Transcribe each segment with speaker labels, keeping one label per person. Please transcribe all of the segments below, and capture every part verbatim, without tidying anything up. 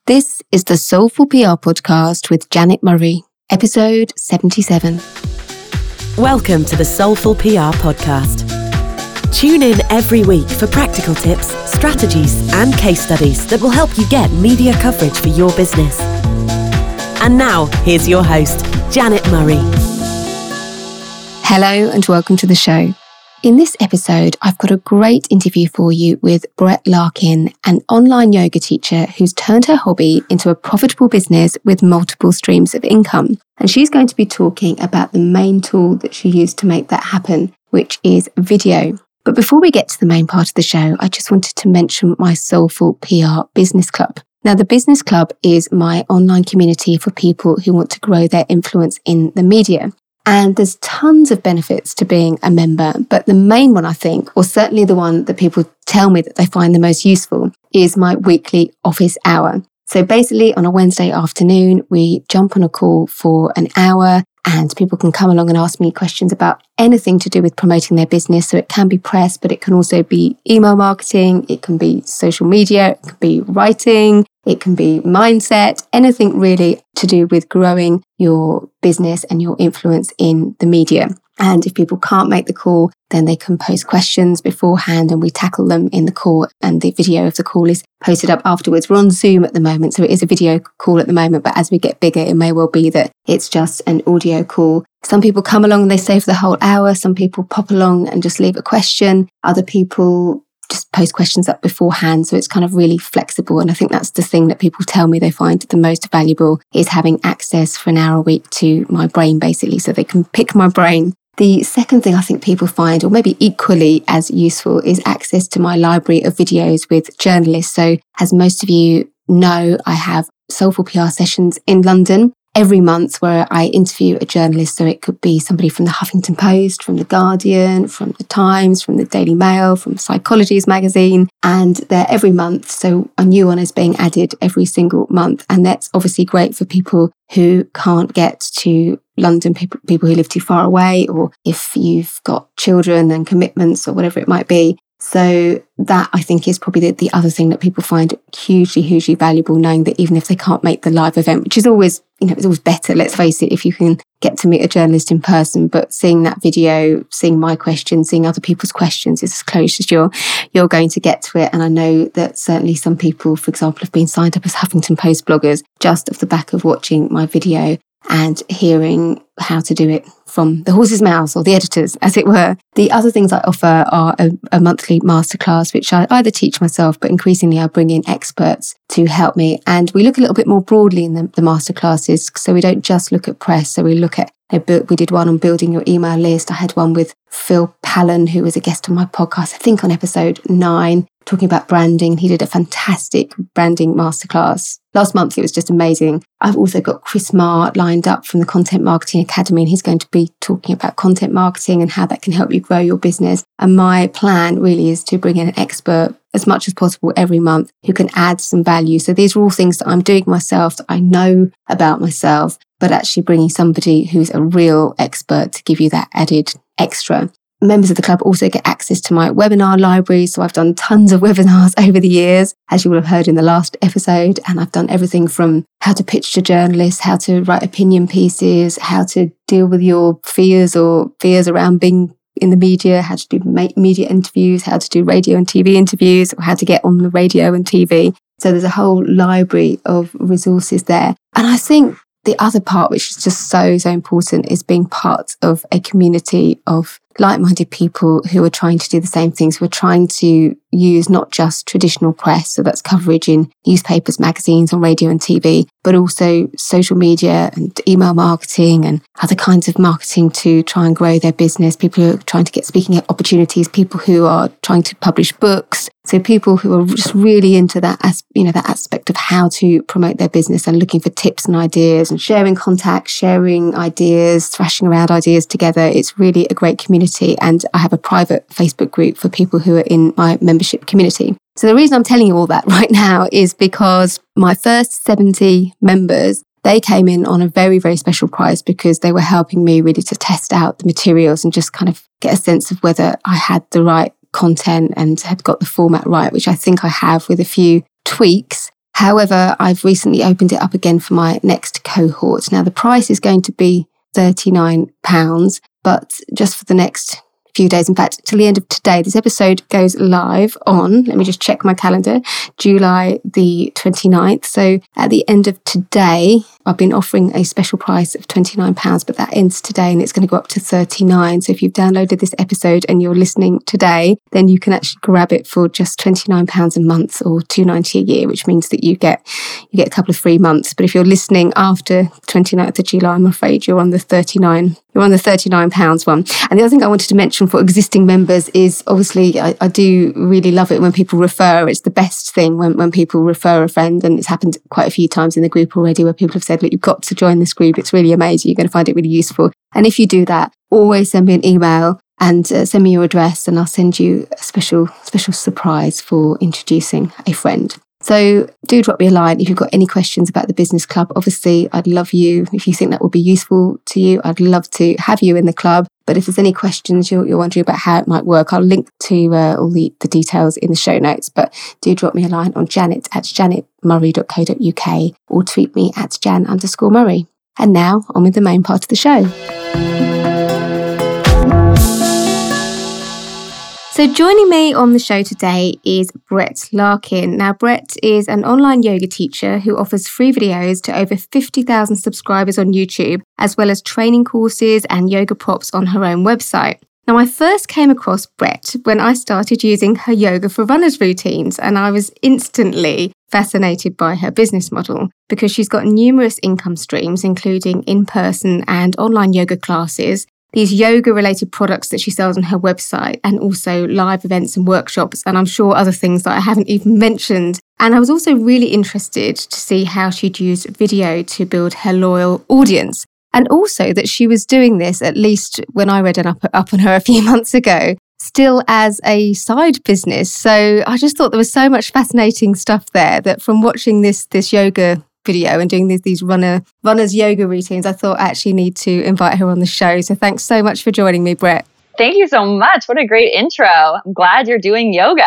Speaker 1: This is the Soulful P R Podcast with Janet Murray, episode seventy-seven.
Speaker 2: Welcome to the Soulful P R Podcast. Tune in every week for practical tips, strategies, and case studies that will help you get media coverage for your business. And now, here's your host, Janet Murray.
Speaker 1: Hello and welcome to the show. In this episode, I've got a great interview for you with Brett Larkin, an online yoga teacher who's turned her hobby into a profitable business with multiple streams of income. And she's going to be talking about the main tool that she used to make that happen, which is video. But before we get to the main part of the show, I just wanted to mention my Soulful P R Business Club. Now, the Business Club is my online community for people who want to grow their influence in the media. And there's tons of benefits to being a member, but the main one, I think, or certainly the one that people tell me that they find the most useful, is my weekly office hour. So basically on a Wednesday afternoon, we jump on a call for an hour and people can come along and ask me questions about anything to do with promoting their business. So it can be press, but it can also be email marketing, it can be social media, it can be writing, it can be mindset, anything really to do with growing your business and your influence in the media. And if people can't make the call, then they can post questions beforehand and we tackle them in the call. And the video of the call is posted up afterwards. We're on Zoom at the moment, so it is a video call at the moment. But as we get bigger, it may well be that it's just an audio call. Some people come along and they stay for the whole hour. Some people pop along and just leave a question. Other people just post questions up beforehand. So it's kind of really flexible. And I think that's the thing that people tell me they find the most valuable, is having access for an hour a week to my brain, basically, so they can pick my brain. The second thing I think people find, or maybe equally as useful, is access to my library of videos with journalists. So as most of you know, I have Soulful P R sessions in London every month where I interview a journalist. So it could be somebody from the Huffington Post, from the Guardian, from the Times, from the Daily Mail, from Psychologies magazine, and they're every month. So a new one is being added every single month. And that's obviously great for people who can't get to London, people, people who live too far away, or if you've got children and commitments or whatever it might be. So that, I think, is probably the, the other thing that people find hugely, hugely valuable, knowing that even if they can't make the live event, which is always, you know, it's always better, let's face it, if you can get to meet a journalist in person, but seeing that video, seeing my questions, seeing other people's questions is as close as you're, you're going to get to it. And I know that certainly some people, for example, have been signed up as Huffington Post bloggers just off the back of watching my video and hearing how to do it from the horse's mouth, or the editors, as it were. The other things I offer are a, a monthly masterclass, which I either teach myself, but increasingly I bring in experts to help me. And we look a little bit more broadly in the, the masterclasses. So we don't just look at press. So we look at, we did one on building your email list. I had one with Phil Pallen, who was a guest on my podcast, I think on episode nine, talking about branding. He did a fantastic branding masterclass. Last month, it was just amazing. I've also got Chris Marr lined up from the Content Marketing Academy, and he's going to be talking about content marketing and how that can help you grow your business. And my plan really is to bring in an expert as much as possible every month who can add some value. So these are all things that I'm doing myself, that I know about myself, but actually bringing somebody who's a real expert to give you that added extra. Members of the club also get access to my webinar library. So I've done tons of webinars over the years, as you will have heard in the last episode. And I've done everything from how to pitch to journalists, how to write opinion pieces, how to deal with your fears or fears around being in the media, how to do media interviews, how to do radio and T V interviews, or how to get on the radio and T V. So there's a whole library of resources there. And I think the other part, which is just so, so important, is being part of a community of like-minded people who are trying to do the same things. We're trying to use not just traditional press, so that's coverage in newspapers, magazines, on radio and T V, but also social media and email marketing and other kinds of marketing to try and grow their business. People who are trying to get speaking opportunities, people who are trying to publish books. So people who are just really into that, as you know, that aspect of how to promote their business and looking for tips and ideas and sharing contacts, sharing ideas, thrashing around ideas together. It's really a great community. And I have a private Facebook group for people who are in my membership community. So the reason I'm telling you all that right now is because my first seventy members, they came in on a very, very special price because they were helping me really to test out the materials and just kind of get a sense of whether I had the right content and had got the format right, which I think I have with a few tweaks. However, I've recently opened it up again for my next cohort. Now, the price is going to be thirty-nine pounds, but just for the next few days, in fact, till the end of today. This episode goes live on, let me just check my calendar, July the twenty-ninth. So at the end of today, I've been offering a special price of twenty-nine pounds, but that ends today and it's going to go up to thirty-nine. So if you've downloaded this episode and you're listening today, then you can actually grab it for just twenty-nine pounds a month or two pounds ninety a year, which means that you get you get a couple of free months. But if you're listening after twenty-ninth of July, I'm afraid you're on the thirty-nine You're on the thirty-nine pounds one. And the other thing I wanted to mention for existing members is obviously I, I do really love it when people refer. It's the best thing when, when people refer a friend. And it's happened quite a few times in the group already where people have said, look, you've got to join this group. It's really amazing. You're going to find it really useful. And if you do that, always send me an email and uh, send me your address and I'll send you a special, special surprise for introducing a friend. So do drop me a line if you've got any questions about the business club. Obviously, I'd love you, if you think that would be useful to you, I'd love to have you in the club. But if there's any questions you're, you're wondering about how it might work, I'll link to uh, all the, the details in the show notes. But do drop me a line on janet at janet murray dot co dot uk or tweet me at jan underscore murray. And now on with the main part of the show. So joining me on the show today is Brett Larkin. Now, Brett is an online yoga teacher who offers free videos to over fifty thousand subscribers on YouTube, as well as training courses and yoga props on her own website. Now, I first came across Brett when I started using her Yoga for Runners routines, and I was instantly fascinated by her business model because she's got numerous income streams, including in-person and online yoga classes, these yoga-related products that she sells on her website, and also live events and workshops, and I'm sure other things that I haven't even mentioned. And I was also really interested to see how she'd use video to build her loyal audience. And also that she was doing this, at least when I read an up, up on her a few months ago, still as a side business. So I just thought there was so much fascinating stuff there that from watching this this yoga video and doing these, these runner runners yoga routines, I thought I actually need to invite her on the show. So thanks so much for joining me, Brett.
Speaker 3: Thank you so much. What a great intro. I'm glad you're doing yoga.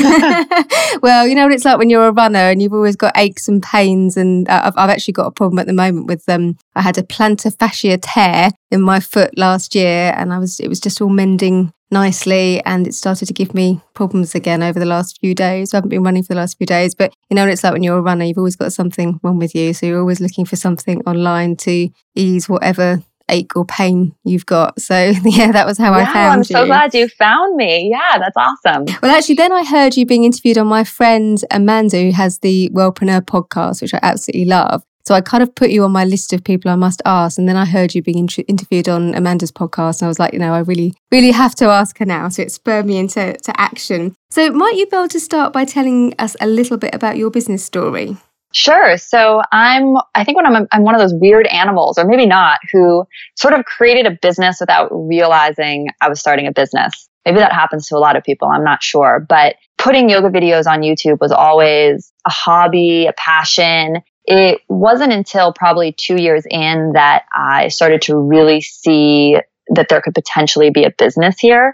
Speaker 1: Well, you know what it's like when you're a runner and you've always got aches and pains. And uh, I've, I've actually got a problem at the moment with, um, I had a plantar fascia tear in my foot last year and I was, it was just all mending nicely and it started to give me problems again over the last few days. I haven't been running for the last few days, but you know what it's like when you're a runner, you've always got something wrong with you. So you're always looking for something online to ease whatever ache or pain you've got. So yeah, that was how
Speaker 3: yeah,
Speaker 1: I found
Speaker 3: I'm
Speaker 1: you.
Speaker 3: so glad you found me. Yeah, that's awesome.
Speaker 1: Well, actually, then I heard you being interviewed on my friend Amanda, who has the Wellpreneur podcast, which I absolutely love. So I kind of put you on my list of people I must ask. And then I heard you being int- interviewed on Amanda's podcast. And I was like, you know, I really, really have to ask her now. So it spurred me into to action. So might you be able to start by telling us a little bit about your business story?
Speaker 3: Sure. So I'm, I think when I'm, I'm one of those weird animals, or maybe not, who sort of created a business without realizing I was starting a business. Maybe that happens to a lot of people. I'm not sure. But putting yoga videos on YouTube was always a hobby, a passion. It wasn't until probably two years in that I started to really see that there could potentially be a business here.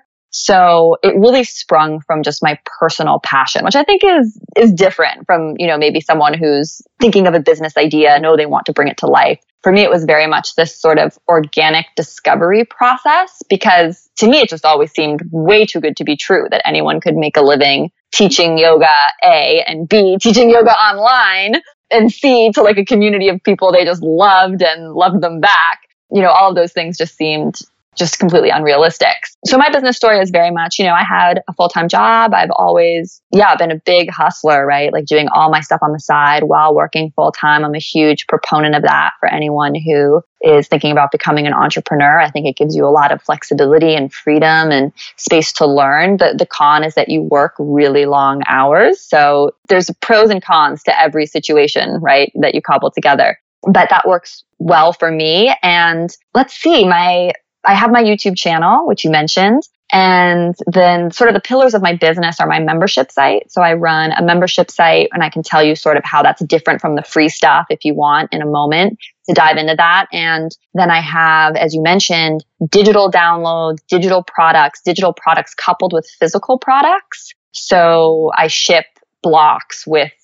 Speaker 3: So it really sprung from just my personal passion, which I think is is different from, you know, maybe someone who's thinking of a business idea, know they want to bring it to life. For me, it was very much this sort of organic discovery process, because to me, it just always seemed way too good to be true that anyone could make a living teaching yoga, A, and B, teaching yoga online, and C, to like a community of people they just loved and loved them back. You know, all of those things just seemed just completely unrealistic. So my business story is very much, you know, I had a full-time job. I've always, yeah, been a big hustler, right? Like doing all my stuff on the side while working full-time. I'm a huge proponent of that for anyone who is thinking about becoming an entrepreneur. I think it gives you a lot of flexibility and freedom and space to learn. The, the con is that you work really long hours. So there's pros and cons to every situation, right, that you cobble together. But that works well for me. And let's see, my I have my YouTube channel, which you mentioned, and then sort of the pillars of my business are my membership site. So I run a membership site, and I can tell you sort of how that's different from the free stuff if you want in a moment to dive into that. And then I have, as you mentioned, digital downloads, digital products, digital products coupled with physical products. So I ship blocks with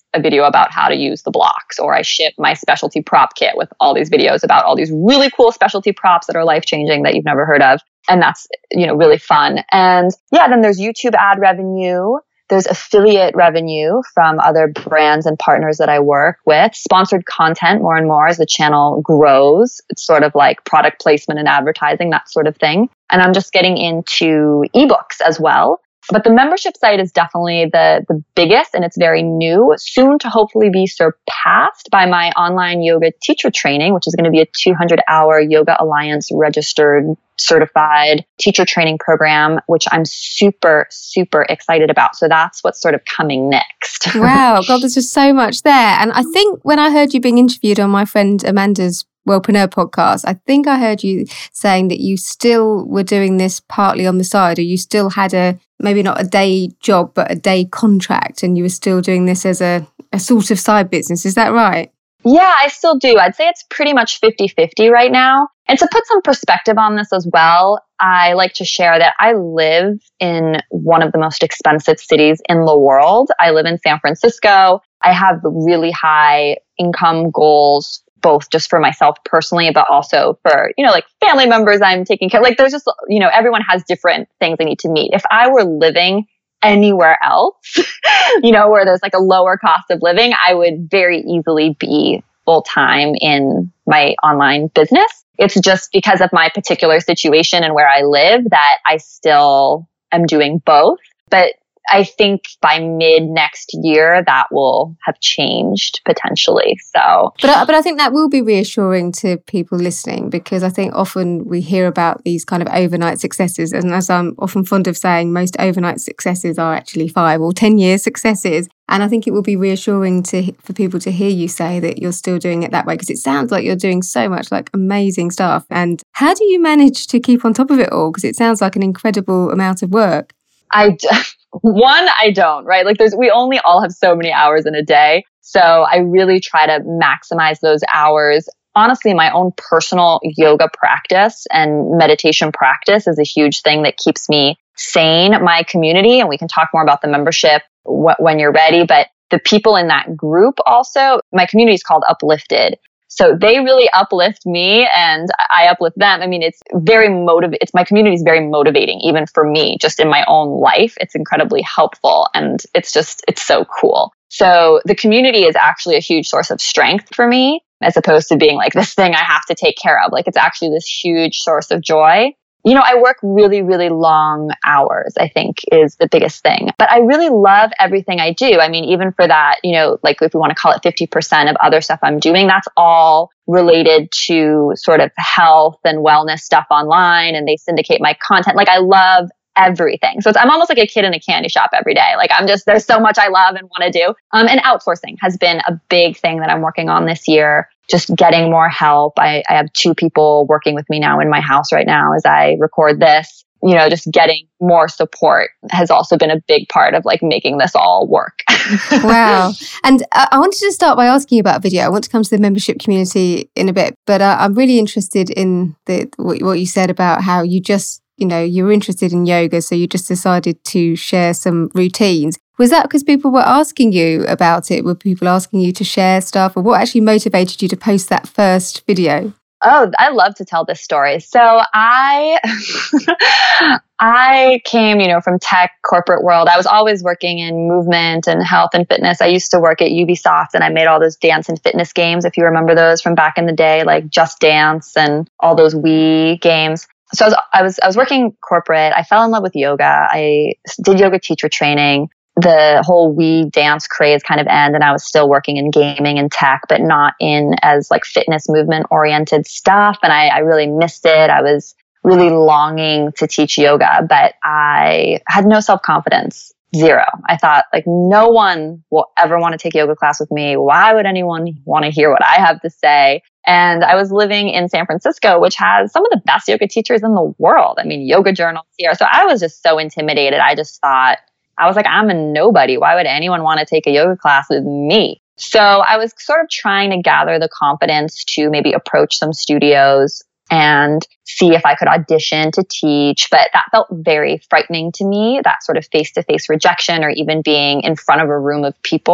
Speaker 3: a video about how to use the blocks, or I ship my specialty prop kit with all these videos about all these really cool specialty props that are life-changing that you've never heard of. And that's, you know, really fun. And yeah, then there's YouTube ad revenue. There's affiliate revenue from other brands and partners that I work with. Sponsored content more and more as the channel grows. It's sort of like product placement and advertising, that sort of thing. And I'm just getting into ebooks as well. But the membership site is definitely the, the biggest, and it's very new, soon to hopefully be surpassed by my online yoga teacher training, which is going to be a two hundred hour Yoga Alliance registered, certified teacher training program, which I'm super, super excited about. So that's what's sort of coming next.
Speaker 1: Wow. God, there's just so much there. And I think when I heard you being interviewed on my friend Amanda's Wellpreneur podcast, I think I heard you saying that you still were doing this partly on the side, or you still had a, maybe not a day job, but a day contract, and you were still doing this as a, a sort of side business. Is that right?
Speaker 3: Yeah, I still do. I'd say it's pretty much fifty-fifty right now. And to put some perspective on this as well, I like to share that I live in one of the most expensive cities in the world. I live in San Francisco. I have really high income goals, both just for myself personally, but also for, you know, like family members I'm taking care of. Like there's just, you know, everyone has different things they need to meet. If I were living anywhere else, you know, where there's like a lower cost of living, I would very easily be full time in my online business. It's just because of my particular situation and where I live that I still am doing both. But I think by mid next year, that will have changed potentially. So,
Speaker 1: but I, but I think that will be reassuring to people listening, because I think often we hear about these kind of overnight successes. And as I'm often fond of saying, most overnight successes are actually five or ten year successes. And I think it will be reassuring to for people to hear you say that you're still doing it that way, because it sounds like you're doing so much like amazing stuff. And how do you manage to keep on top of it all? Because it sounds like an incredible amount of work.
Speaker 3: I d- One, I don't, right? Like there's, we only all have so many hours in a day. So I really try to maximize those hours. Honestly, my own personal yoga practice and meditation practice is a huge thing that keeps me sane. My community, and we can talk more about the membership wh- when you're ready, but the people in that group also, my community is called Uplifted. So they really uplift me and I uplift them. I mean, it's very motiv- it's my community is very motivating, even for me, just in my own life. It's incredibly helpful and it's just, it's so cool. So the community is actually a huge source of strength for me, as opposed to being like this thing I have to take care of. Like it's actually this huge source of joy. You know, I work really, really long hours, I think is the biggest thing. But I really love everything I do. I mean, even for that, you know, like if we want to call it fifty percent of other stuff I'm doing, that's all related to sort of health and wellness stuff online, and they syndicate my content. Like I love everything. So it's, I'm almost like a kid in a candy shop every day. Like I'm just, there's so much I love and want to do. Um, and outsourcing has been a big thing that I'm working on this year. Just getting more help. I, I have two people working with me now in my house right now as I record this. You know, just getting more support has also been a big part of like making this all work.
Speaker 1: Wow. And uh, I wanted to start by asking you about video. I want to come to the membership community in a bit, but uh, I'm really interested in the what, what you said about how you just, you know, you were interested in yoga, so you just decided to share some routines. Was that because people were asking you about it? Were people asking you to share stuff? Or what actually motivated you to post that first video?
Speaker 3: Oh, I love to tell this story. So I, I came, you know, from tech corporate world. I was always working in movement and health and fitness. I used to work at Ubisoft and I made all those dance and fitness games. If you remember those from back in the day, like Just Dance and all those Wii games. So I was, I was, I was working corporate. I fell in love with yoga. I did yoga teacher training. The whole Wii dance craze kind of ended, and I was still working in gaming and tech, but not in as like fitness movement oriented stuff. And I, I really missed it. I was really longing to teach yoga, but I had no self-confidence, zero. I thought like no one will ever want to take yoga class with me. Why would anyone want to hear what I have to say? And I was living in San Francisco, which has some of the best yoga teachers in the world. I mean, Yoga Journal's here. So I was just so intimidated. I just thought, I was like, I'm a nobody. Why would anyone want to take a yoga class with me? So I was sort of trying to gather the confidence to maybe approach some studios and see if I could audition to teach. But that felt very frightening to me, that sort of face-to-face rejection or even being in front of a room of people.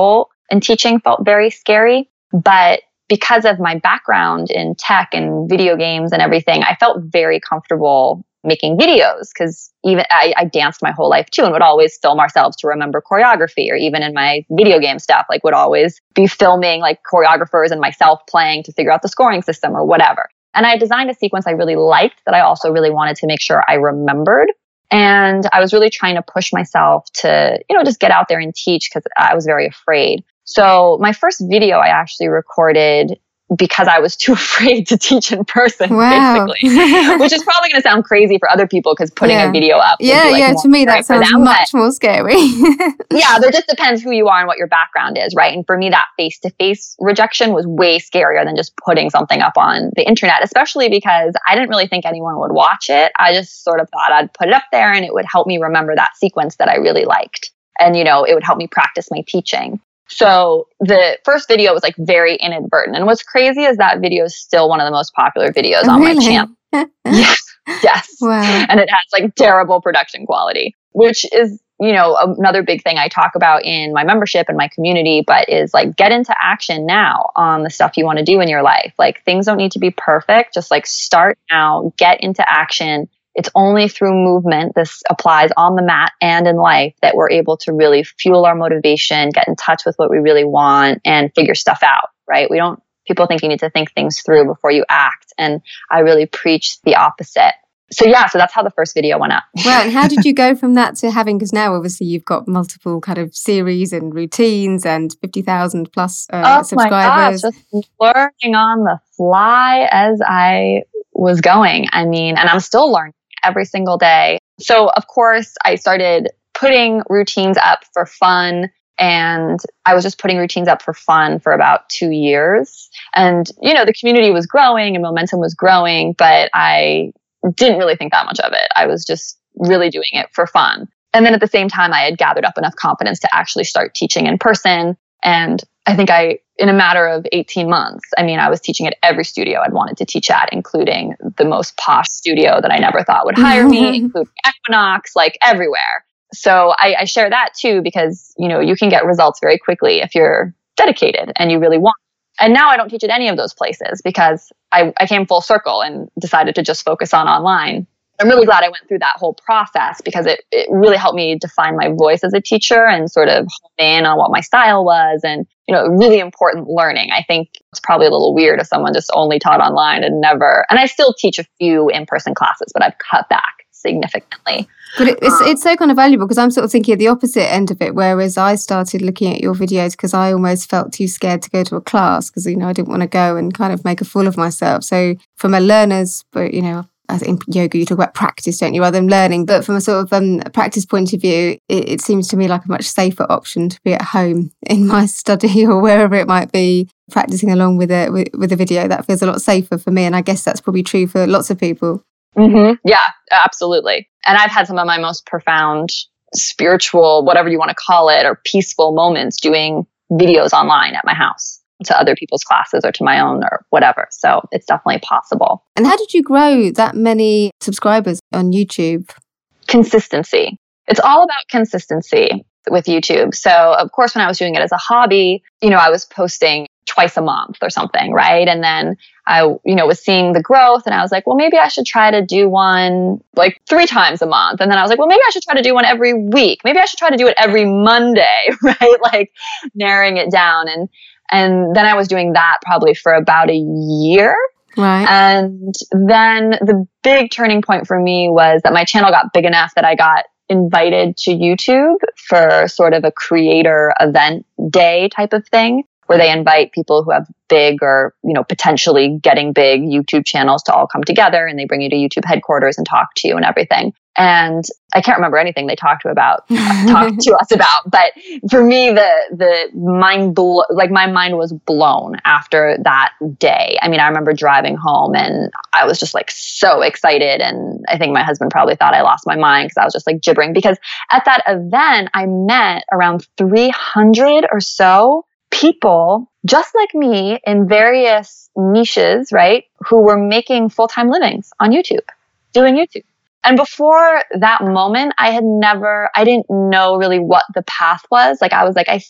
Speaker 3: and teaching felt very scary. But because of my background in tech and video games and everything, I felt very comfortable making videos because even I, I danced my whole life too and would always film ourselves to remember choreography, or even in my video game stuff, like would always be filming like choreographers and myself playing to figure out the scoring system or whatever. And I designed a sequence I really liked that I also really wanted to make sure I remembered. And I was really trying to push myself to, you know, just get out there and teach because I was very afraid. So my first video I actually recorded because I was too afraid to teach in person,
Speaker 1: wow.
Speaker 3: basically, which is probably going to sound crazy for other people because putting
Speaker 1: yeah.
Speaker 3: a video up.
Speaker 1: Yeah,
Speaker 3: would be, like,
Speaker 1: yeah. To me, that sounds
Speaker 3: them,
Speaker 1: much more scary.
Speaker 3: Yeah, there just depends who you are and what your background is, right? And for me, that face-to-face rejection was way scarier than just putting something up on the internet, especially because I didn't really think anyone would watch it. I just sort of thought I'd put it up there and it would help me remember that sequence that I really liked. And, you know, it would help me practice my teaching. So the first video was like very inadvertent. And what's crazy is that video is still one of the most popular videos
Speaker 1: oh,
Speaker 3: on
Speaker 1: really?
Speaker 3: my channel. Yes. Yes.
Speaker 1: Wow.
Speaker 3: And it has like terrible production quality, which is, you know, another big thing I talk about in my membership and my community, but is like get into action now on the stuff you want to do in your life. Like things don't need to be perfect. Just like start now, get into action. It's only through movement, this applies on the mat and in life, that we're able to really fuel our motivation, get in touch with what we really want, and figure stuff out, right? We don't, people think you need to think things through before you act. And I really preach the opposite. So yeah, so that's how the first video went up.
Speaker 1: Well, and how did you go from that to having, because now obviously you've got multiple kind of series and routines and fifty thousand plus uh,
Speaker 3: oh
Speaker 1: subscribers.
Speaker 3: My gosh, just learning on the fly as I was going. I mean, and I'm still learning every single day. So of course I started putting routines up for fun, and I was just putting routines up for fun for about two years. And, you know, the community was growing and momentum was growing, but I didn't really think that much of it. I was just really doing it for fun. And then at the same time, I had gathered up enough confidence to actually start teaching in person. And I think I, in a matter of eighteen months, I mean, I was teaching at every studio I'd wanted to teach at, including the most posh studio that I never thought would hire me, including Equinox, like everywhere. So I, I share that too, because, you know, you can get results very quickly if you're dedicated and you really want. And now I don't teach at any of those places because I, I came full circle and decided to just focus on online. I'm really glad I went through that whole process because it, it really helped me define my voice as a teacher and sort of hone in on what my style was, and, you know, really important learning. I think it's probably a little weird if someone just only taught online and never, and I still teach a few in-person classes, but I've cut back significantly.
Speaker 1: But it, it's it's so kind of valuable because I'm sort of thinking at the opposite end of it, whereas I started looking at your videos because I almost felt too scared to go to a class because, you know, I didn't want to go and kind of make a fool of myself. So from a learner's, but, you know, I think in yoga, you talk about practice, don't you, rather than learning. But from a sort of um, practice point of view, it, it seems to me like a much safer option to be at home in my study or wherever it might be, practicing along with a, with, with a video. That feels a lot safer for me. And I guess that's probably true for lots of people.
Speaker 3: Mm-hmm. Yeah, absolutely. And I've had some of my most profound spiritual, whatever you want to call it, or peaceful moments doing videos online at my house, to other people's classes or to my own or whatever. So it's definitely possible.
Speaker 1: And how did you grow that many subscribers on YouTube?
Speaker 3: Consistency. It's all about consistency with YouTube. So of course, when I was doing it as a hobby, you know, I was posting twice a month or something, right? And then I, you know, was seeing the growth and I was like, well, maybe I should try to do one like three times a month. And then I was like, well, maybe I should try to do one every week. Maybe I should try to do it every Monday, right? Like narrowing it down. And, and then I was doing that probably for about a year.
Speaker 1: Right.
Speaker 3: And then the big turning point for me was that my channel got big enough that I got invited to YouTube for sort of a creator event day type of thing, where they invite people who have big or, you know, potentially getting big YouTube channels to all come together, and they bring you to YouTube headquarters and talk to you and everything. And I can't remember anything they talked to about, talked to us about, but for me, the, the mind, blo- like my mind was blown after that day. I mean, I remember driving home and I was just like so excited. And I think my husband probably thought I lost my mind because I was just like gibbering, because at that event, I met around three hundred or so people just like me in various niches, right? Who were making full-time livings on YouTube, doing YouTube. And before that moment, I had never, I didn't know really what the path was. Like, I was like, I think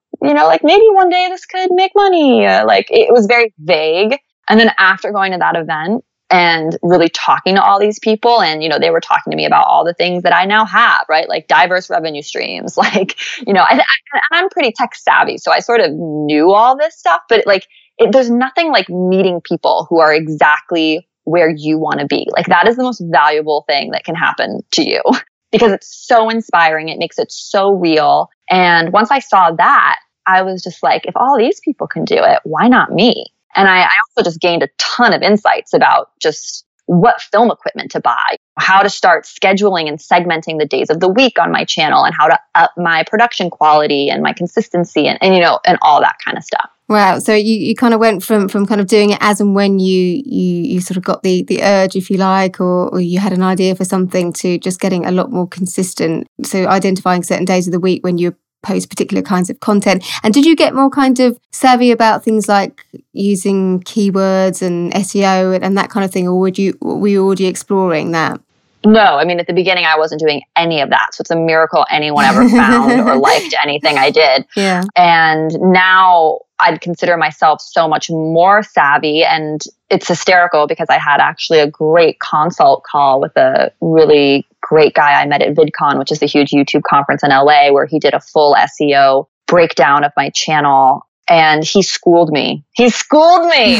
Speaker 3: you know, like maybe one day this could make money. Uh, like it was very vague. And then after going to that event and really talking to all these people, and, you know, they were talking to me about all the things that I now have, right? Like diverse revenue streams, like, you know, I, I, and I'm pretty tech savvy. So I sort of knew all this stuff, but like, it, there's nothing like meeting people who are exactly where you want to be. Like that is the most valuable thing that can happen to you because it's so inspiring. It makes it so real. And once I saw that, I was just like, if all these people can do it, why not me? And I, I also just gained a ton of insights about just what film equipment to buy, how to start scheduling and segmenting the days of the week on my channel, and how to up my production quality and my consistency and, and you know, and all that kind of stuff.
Speaker 1: Wow. So you, you kind of went from, from kind of doing it as and when you, you, you sort of got the, the urge, if you like, or, or you had an idea for something, to just getting a lot more consistent. So identifying certain days of the week when you post particular kinds of content. And did you get more kind of savvy about things like using keywords and S E O and, and that kind of thing? Or would you, were you already exploring that?
Speaker 3: No, I mean, at the beginning, I wasn't doing any of that. So it's a miracle anyone ever found or liked anything I did.
Speaker 1: Yeah.
Speaker 3: And now I'd consider myself so much more savvy. And it's hysterical because I had actually a great consult call with a really great guy I met at VidCon, which is the huge YouTube conference in L A, where he did a full S E O breakdown of my channel. And he schooled me. He schooled me.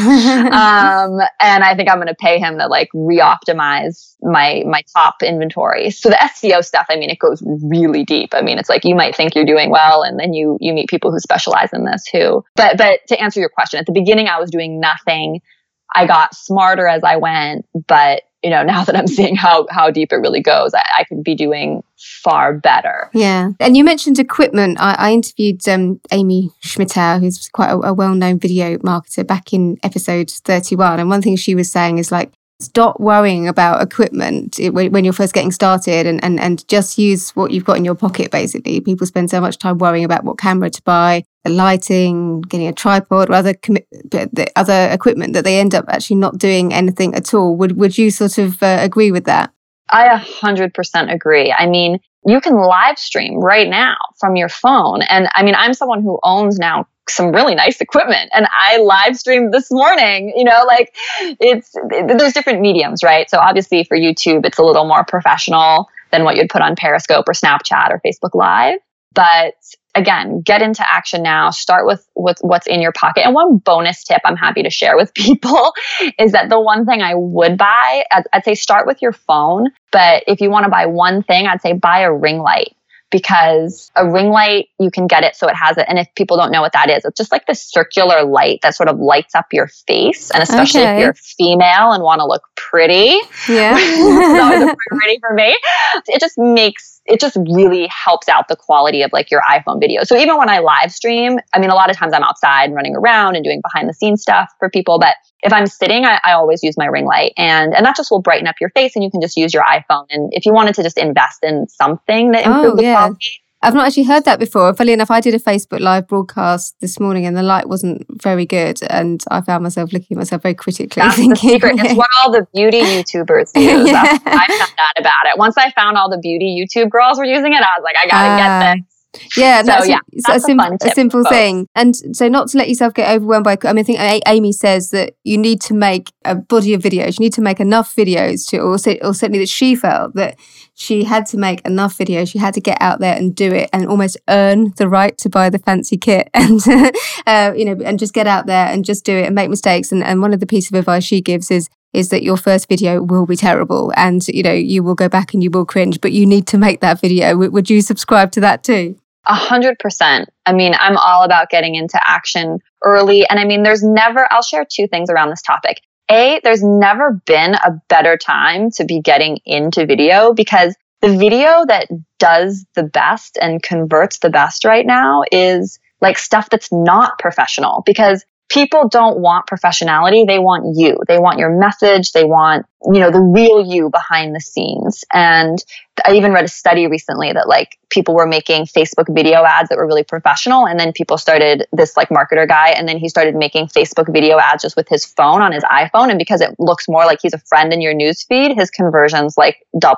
Speaker 3: um, and I think I'm going to pay him to like re-optimize my, my top inventory. So the S E O stuff, I mean, it goes really deep. I mean, it's like, you might think you're doing well, and then you, you meet people who specialize in this who, but, but to answer your question, at the beginning, I was doing nothing. I got smarter as I went, but you know, now that I'm seeing how, how deep it really goes, I, I could be doing far better.
Speaker 1: Yeah. And you mentioned equipment. I, I interviewed um, Amy Schmittau, who's quite a, a well-known video marketer, back in episode thirty-one. And one thing she was saying is like, stop worrying about equipment when you're first getting started, and, and, and just use what you've got in your pocket, basically. People spend so much time worrying about what camera to buy, the lighting, getting a tripod, or other commi- the other equipment, that they end up actually not doing anything at all. Would would you sort of uh, agree with that?
Speaker 3: I one hundred percent agree. I mean, you can live stream right now from your phone. And I mean, I'm someone who owns now some really nice equipment, and I live streamed this morning. You know, like it's, there's different mediums, right? So obviously for YouTube, it's a little more professional than what you'd put on Periscope or Snapchat or Facebook Live. But again, get into action now. Start with, with what's in your pocket. And one bonus tip I'm happy to share with people is that the one thing I would buy, I'd, I'd say start with your phone. But if you want to buy one thing, I'd say buy a ring light. Because a ring light, you can get it so it has it. And if people don't know what that is, it's just like this circular light that sort of lights up your face. And especially okay. if you're female and want to look pretty,
Speaker 1: yeah,
Speaker 3: it's always a pretty for me. It just makes, it just really helps out the quality of like your iPhone video. So even when I live stream, I mean, a lot of times I'm outside running around and doing behind the scenes stuff for people. But if I'm sitting, I, I always use my ring light, and, and that just will brighten up your face, and you can just use your iPhone. And if you wanted to just invest in something that improves
Speaker 1: oh,
Speaker 3: the
Speaker 1: yeah.
Speaker 3: quality.
Speaker 1: I've not actually heard that before. Funny enough, I did a Facebook Live broadcast this morning, and the light wasn't very good, and I found myself looking at myself very critically.
Speaker 3: That's
Speaker 1: thinking,
Speaker 3: the secret. It's what all the beauty YouTubers use. yeah. That's, I found out about it. Once I found all the beauty YouTube girls were using it, I was like, I gotta uh, get this.
Speaker 1: Yeah,
Speaker 3: so,
Speaker 1: that's,
Speaker 3: yeah,
Speaker 1: a,
Speaker 3: that's
Speaker 1: a, sim-
Speaker 3: a,
Speaker 1: a simple thing. And so not to let yourself get overwhelmed by, I mean, I think a- Amy says that you need to make a body of videos. You need to make enough videos to, or, say, or certainly that she felt that she had to make enough videos. She had to get out there and do it and almost earn the right to buy the fancy kit and, uh, you know, and just get out there and just do it and make mistakes. And, and one of the pieces of advice she gives is, is that your first video will be terrible, and, you know, you will go back and you will cringe, but you need to make that video. W- would you subscribe to that too?
Speaker 3: A hundred percent. I mean, I'm all about getting into action early. And I mean, there's never, I'll share two things around this topic. A, there's never been a better time to be getting into video, because the video that does the best and converts the best right now is like stuff that's not professional, because people don't want professionality. They want you. They want your message. They want, you know, the real you behind the scenes. And I even read a study recently that like people were making Facebook video ads that were really professional. And then people started, this like marketer guy, and then he started making Facebook video ads just with his phone on his iPhone. And because it looks more like he's a friend in your newsfeed, his conversions like doubled.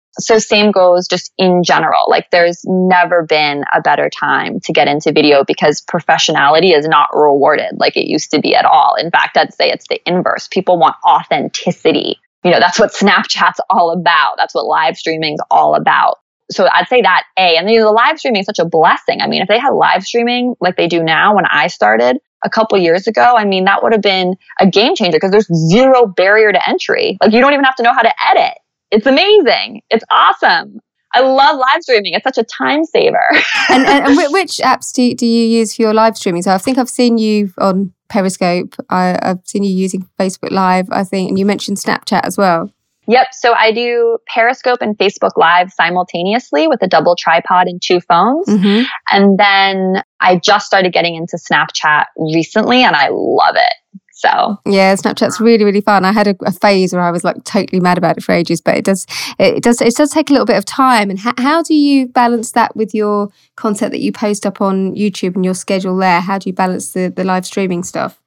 Speaker 3: So same goes just in general. Like there's never been a better time to get into video because professionality is not rewarded like it used to be at all. In fact, I'd say it's the inverse. People want authenticity. You know, that's what Snapchat's all about. That's what live streaming's all about. So I'd say that A, and you know, the live streaming is such a blessing. I mean, if they had live streaming like they do now when I started a couple years ago, I mean, that would have been a game changer because there's zero barrier to entry. Like you don't even have to know how to edit. It's amazing. It's awesome. I love live streaming. It's such a time saver.
Speaker 1: and, and, and which apps do you, do you use for your live streaming? So I think I've seen you on Periscope. I, I've seen you using Facebook Live, I think, and you mentioned Snapchat as well.
Speaker 3: Yep. So I do Periscope and Facebook Live simultaneously with a double tripod and two phones. Mm-hmm. And then I just started getting into Snapchat recently and I love it. So
Speaker 1: yeah, Snapchat's really, really fun. I had a, a phase where I was like totally mad about it for ages, but it does, it does, it does take a little bit of time. And ha- how do you balance that with your content that you post up on YouTube and your schedule there? How do you balance the, the live streaming stuff?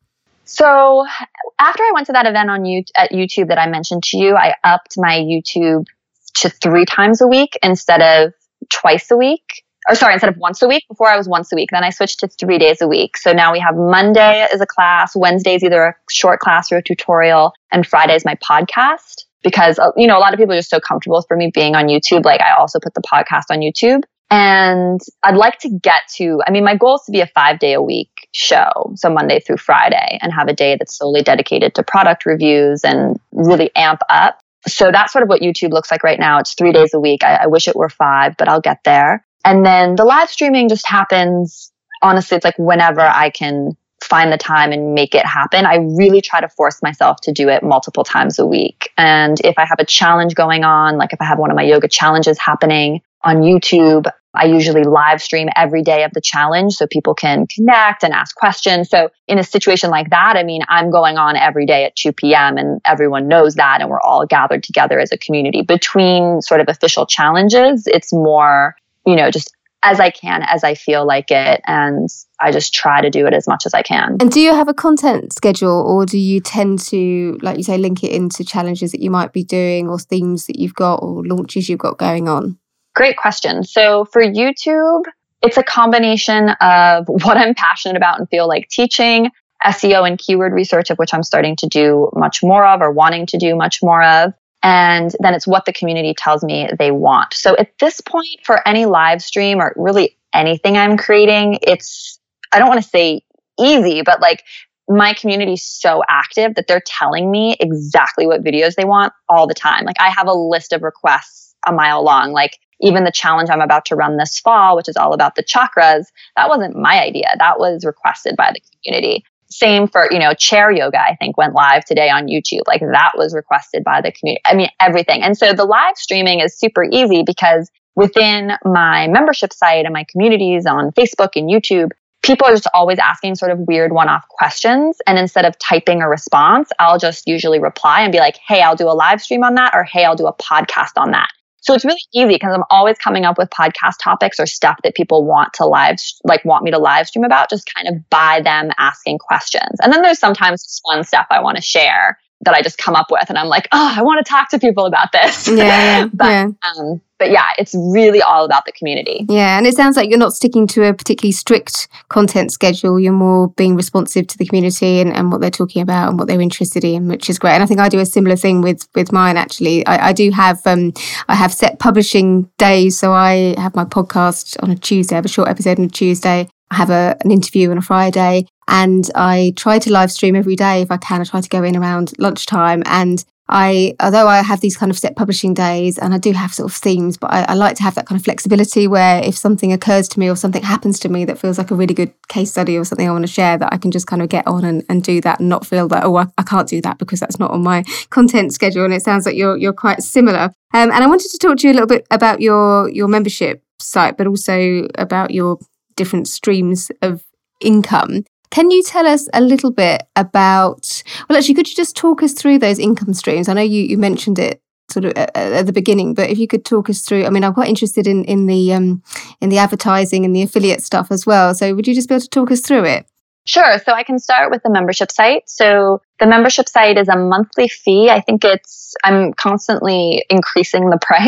Speaker 3: So after I went to that event on U- at YouTube that I mentioned to you, I upped my YouTube to three times a week instead of twice a week. Or sorry, instead of once a week. Before I was once a week. Then I switched to three days a week. So now we have Monday is a class, Wednesday is either a short class or a tutorial, and Friday is my podcast. Because, you know, a lot of people are just so comfortable for me being on YouTube. Like I also put the podcast on YouTube. And I'd like to get to, I mean, my goal is to be a five day a week show. So Monday through Friday, and have a day that's solely dedicated to product reviews and really amp up. So that's sort of what YouTube looks like right now. It's three days a week. I, I wish it were five, but I'll get there. And then the live streaming just happens, honestly, it's like whenever I can find the time and make it happen. I really try to force myself to do it multiple times a week. And if I have a challenge going on, like if I have one of my yoga challenges happening on YouTube, I usually live stream every day of the challenge so people can connect and ask questions. So in a situation like that, I mean, I'm going on every day at two p.m. and everyone knows that. And we're all gathered together as a community. Between sort of official challenges, it's more, you know, just as I can, as I feel like it. And I just try to do it as much as I can.
Speaker 1: And do you have a content schedule, or do you tend to, like you say, link it into challenges that you might be doing or themes that you've got or launches you've got going on?
Speaker 3: Great question. So for YouTube, it's a combination of what I'm passionate about and feel like teaching, S E O and keyword research, of which I'm starting to do much more of or wanting to do much more of. And then it's what the community tells me they want. So at this point, for any live stream or really anything I'm creating, it's, I don't want to say easy, but like my community is so active that they're telling me exactly what videos they want all the time. Like I have a list of requests a mile long. Like even the challenge I'm about to run this fall, which is all about the chakras, that wasn't my idea. That was requested by the community. Same for, you know, chair yoga, I think went live today on YouTube. Like that was requested by the community. I mean, everything. And so the live streaming is super easy because within my membership site and my communities on Facebook and YouTube, people are just always asking sort of weird one-off questions. And instead of typing a response, I'll just usually reply and be like, hey, I'll do a live stream on that, or hey, I'll do a podcast on that. So it's really easy because I'm always coming up with podcast topics or stuff that people want to live, like want me to live stream about, just kind of by them asking questions. And then there's sometimes fun stuff I want to share that I just come up with. And I'm like, oh, I want to talk to people about this.
Speaker 1: Yeah, yeah,
Speaker 3: but,
Speaker 1: yeah.
Speaker 3: Um, but yeah, it's really all about the community.
Speaker 1: Yeah. And it sounds like you're not sticking to a particularly strict content schedule. You're more being responsive to the community and, and what they're talking about and what they're interested in, which is great. And I think I do a similar thing with, with mine, actually. I, I do have, um, I have set publishing days. So I have my podcast on a Tuesday. I have a short episode on a Tuesday. I have a, an interview on a Friday, and I try to live stream every day if I can. I try to go in around lunchtime, and I, although I have these kind of set publishing days and I do have sort of themes, but I, I like to have that kind of flexibility where if something occurs to me or something happens to me that feels like a really good case study or something I want to share, that I can just kind of get on and, and do that and not feel that, oh, I, I can't do that because that's not on my content schedule. And it sounds like you're you're quite similar. Um, and I wanted to talk to you a little bit about your your membership site, but also about your different streams of income. Can you tell us a little bit about, well, actually, could you just talk us through those income streams? I know you, you mentioned it sort of at, at the beginning, but if you could talk us through, I mean, I'm quite interested in, in the um, in the advertising and the affiliate stuff as well. So would you just be able to talk us through it?
Speaker 3: Sure. So I can start with the membership site. So the membership site is a monthly fee. I think it's, I'm constantly increasing the price.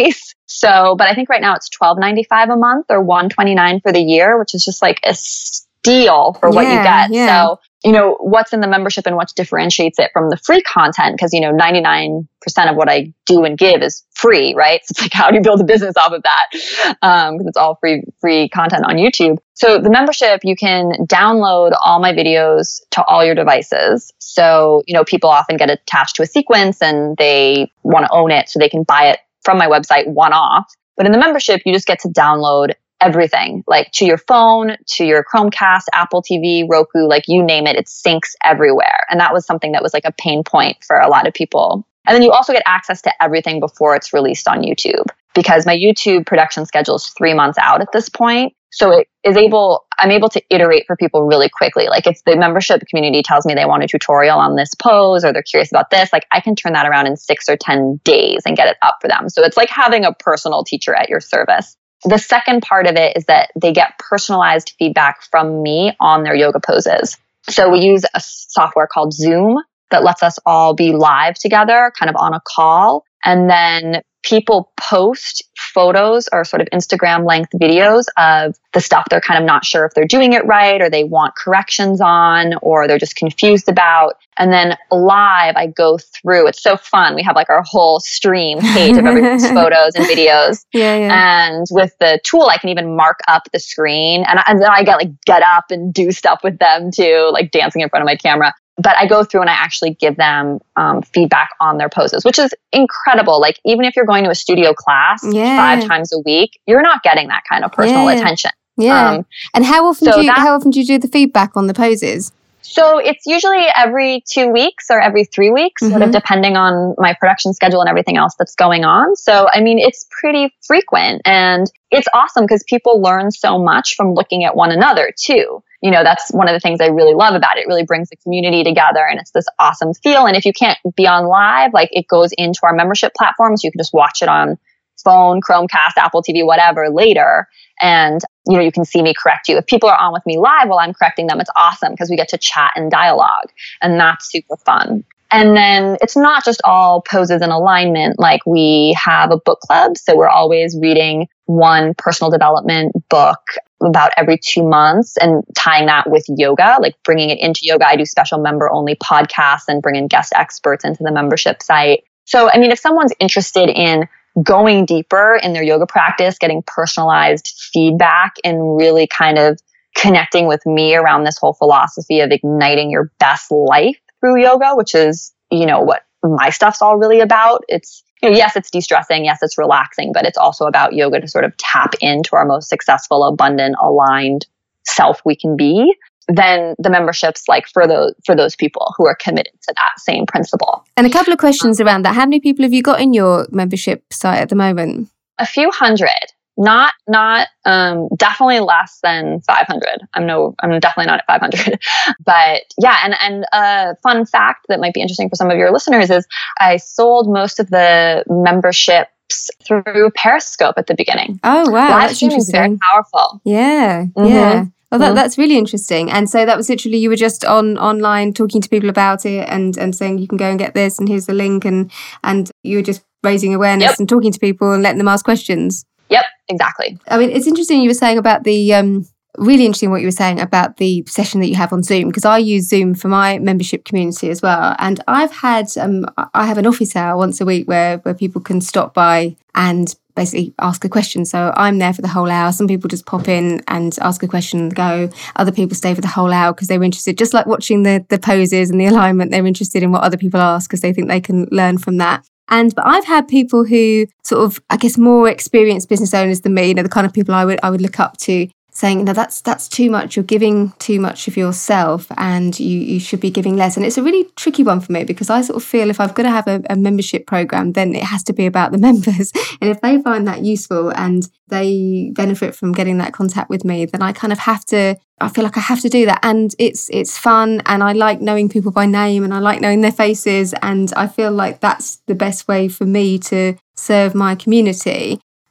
Speaker 3: So, but I think right now it's twelve ninety-five a month or one twenty-nine for the year, which is just like a steal for what
Speaker 1: yeah,
Speaker 3: you get.
Speaker 1: Yeah.
Speaker 3: So, you know, what's in the membership and what differentiates it from the free content? Because, you know, ninety-nine percent of what I do and give is free, right? So it's like, how do you build a business off of that? Um, because it's all free, free content on YouTube. So the membership, you can download all my videos to all your devices. So, you know, people often get attached to a sequence and they want to own it so they can buy it from my website one off. But in the membership, you just get to download everything, like to your phone, to your Chromecast, Apple T V, Roku, like you name it, it syncs everywhere. And that was something that was like a pain point for a lot of people. And then you also get access to everything before it's released on YouTube, because my YouTube production schedule is three months out at this point. So it is able, I'm able to iterate for people really quickly. Like if the membership community tells me they want a tutorial on this pose or they're curious about this, like I can turn that around in six or ten days and get it up for them. So it's like having a personal teacher at your service. The second part of it is that they get personalized feedback from me on their yoga poses. So we use a software called Zoom that lets us all be live together, kind of on a call. And then people post photos or sort of Instagram length videos of the stuff they're kind of not sure if they're doing it right, or they want corrections on, or they're just confused about. And then live, I go through. It's so fun. We have like our whole stream page of everyone's photos and videos.
Speaker 1: Yeah, yeah.
Speaker 3: And with the tool, I can even mark up the screen. And, and then I get like get up and do stuff with them too, like dancing in front of my camera. But I go through and I actually give them um, feedback on their poses, which is incredible. Like even if you're going to a studio class
Speaker 1: yeah.
Speaker 3: five times a week, you're not getting that kind of personal
Speaker 1: yeah.
Speaker 3: attention.
Speaker 1: Yeah. Um, and how often
Speaker 3: so
Speaker 1: do you,
Speaker 3: that,
Speaker 1: how often do you do the feedback on the poses?
Speaker 3: So it's usually every two weeks or every three weeks, mm-hmm. sort of depending on my production schedule and everything else that's going on. So, I mean, it's pretty frequent and it's awesome because people learn so much from looking at one another too. You know, that's one of the things I really love about it. It really brings the community together and it's this awesome feel. And if you can't be on live, like it goes into our membership platform. So you can just watch it on phone, Chromecast, Apple T V, whatever later. And, you know, you can see me correct you. If people are on with me live while I'm correcting them, it's awesome because we get to chat and dialogue. And that's super fun. And then it's not just all poses and alignment. Like we have a book club. So we're always reading one personal development book about every two months and tying that with yoga, like bringing it into yoga. I do special member only podcasts and bring in guest experts into the membership site. So, I mean, if someone's interested in going deeper in their yoga practice, getting personalized feedback and really kind of connecting with me around this whole philosophy of igniting your best life through yoga, which is, you know, what my stuff's all really about. It's, you know, yes, it's de-stressing. Yes, it's relaxing, but it's also about yoga to sort of tap into our most successful, abundant, aligned self we can be. Then the membership's like for those, for those people who are committed to that same principle.
Speaker 1: And a couple of questions around that. How many people have you got in your membership site at the moment?
Speaker 3: A few hundred. Not, not, um, definitely less than five hundred. I'm no, I'm definitely not at five hundred, but yeah. And, and a fun fact that might be interesting for some of your listeners is I sold most of the memberships through Periscope at the beginning.
Speaker 1: Oh, wow.
Speaker 3: Live
Speaker 1: That's
Speaker 3: streaming is very powerful.
Speaker 1: Yeah.
Speaker 3: Mm-hmm.
Speaker 1: Yeah. Well, that,
Speaker 3: mm-hmm.
Speaker 1: that's really interesting. And so that was literally, you were just on online talking to people about it and, and saying, you can go and get this and here's the link. And, and you were just raising awareness
Speaker 3: yep.
Speaker 1: and talking to people and letting them ask questions.
Speaker 3: Yep, exactly.
Speaker 1: I mean, it's interesting you were saying about the, um, really interesting what you were saying about the session that you have on Zoom, because I use Zoom for my membership community as well. And I've had, um, I have an office hour once a week where, where people can stop by and basically ask a question. So I'm there for the whole hour. Some people just pop in and ask a question and go. Other people stay for the whole hour because they were interested, just like watching the, the poses and the alignment, they're interested in what other people ask because they think they can learn from that. And but I've had people who sort of, I guess, more experienced business owners than me, you know, the kind of people I would I would look up to, saying, no, that's that's too much. You're giving too much of yourself and you, you should be giving less. And it's a really tricky one for me because I sort of feel if I've got to have a, a membership program, then it has to be about the members. And if they find that useful and they benefit from getting that contact with me, then I kind of have to, I feel like I have to do that. And it's it's fun and I like knowing people by name and I like knowing their faces. And I feel like that's the best way for me to serve my community.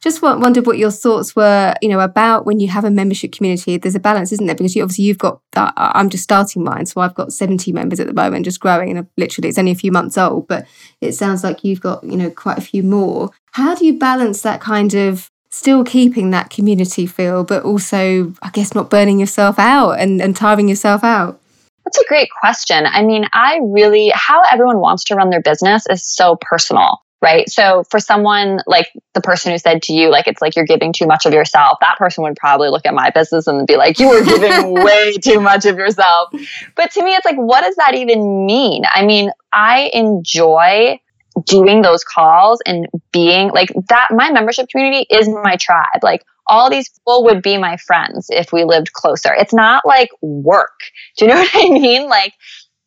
Speaker 1: just wondered what your thoughts were, you know, about when you have a membership community. There's a balance, isn't there? Because you, obviously you've got, uh, I'm just starting mine, so I've got seventy members at the moment, just growing, and literally it's only a few months old, but it sounds like you've got, you know, quite a few more. How do you balance that kind of still keeping that community feel, but also, I guess, not burning yourself out and, and tiring yourself out?
Speaker 3: That's a great question. I mean, I really, how everyone wants to run their business is so personal. Right. So for someone like the person who said to you, like, it's like you're giving too much of yourself, that person would probably look at my business and be like, you were giving way too much of yourself. But to me, it's like, what does that even mean? I mean, I enjoy doing those calls and being like that. My membership community is my tribe. Like, all these people would be my friends if we lived closer. It's not like work. Do you know what I mean? Like,